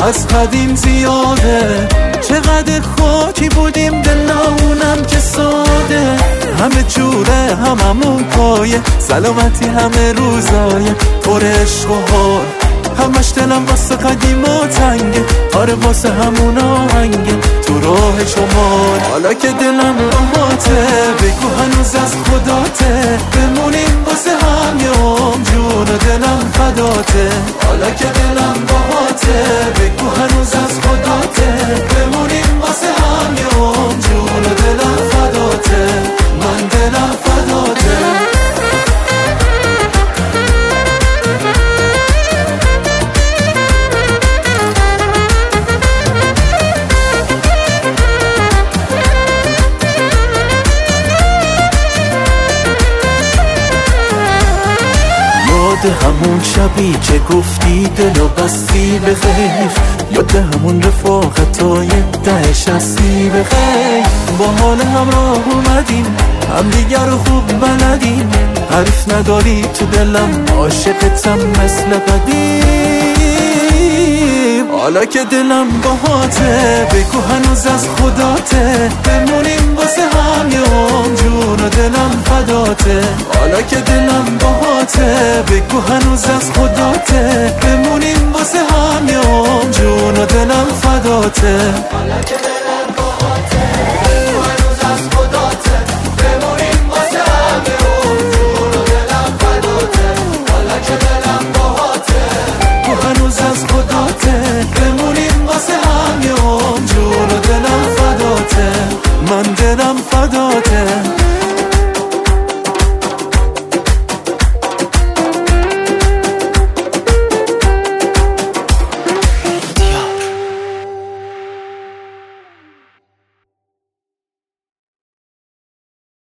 از قدیم زیاده. چقدر خاکی بودیم دلمونم که ساده، همه جوره هممون پایه، سلامتی همه روزایه، پر عشق و حال، همش دلم واسه قدیم و تنگه، آره واسه همون آهنگه تو راه شمال. حالا که دلم راحته بگو هنوز از خداته، بمونیم واسه هم یه عمر، جون و دلم فداته. حالا که دلم راحته بگو هنوز از خداته، بمونیم واسه هم یه عمر، جون و دلم فداته، من دلم فداته. همون شبی که گفتی دلو بستی به خیر، یاد همون رفاقتای دهشستی به خیر. با حال همراه اومدیم، هم دیگر رو خوب بلدیم، حریف نداری تو دلم، عاشقتم مثل قدیم. حالا که دلم باهاته بگو هنوز از خداته، بمونیم واسه هم یه عمر، جون و دلم فداته. حالا که دلم باهاته بگو هنوز از خداته، بمونیم واسه هم یه عمر، جون و دلم فداته. حالا که دلم باهاته بگو هنوز از خداته، بمونیم واسه هم یه عمر، جون و دلم فداته. حالا که دلم باهاته بگو هنوز از خداته، بمونیم واسه هم یه عمر، جون و دلم فداته، من دلم فداته.